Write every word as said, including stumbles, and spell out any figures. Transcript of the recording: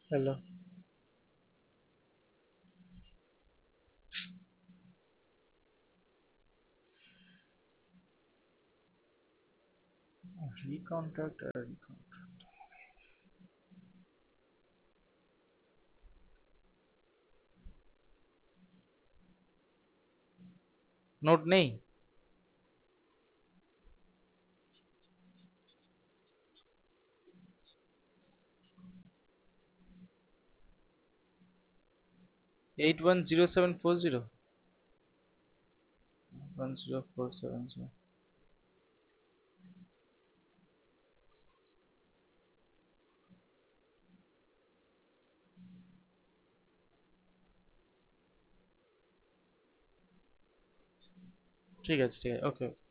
Hello. Recontact. Uh, recontact. Note नहीं. Eight one zero seven four zero one zero four seven zero. ठीक है ठीक है. Okay.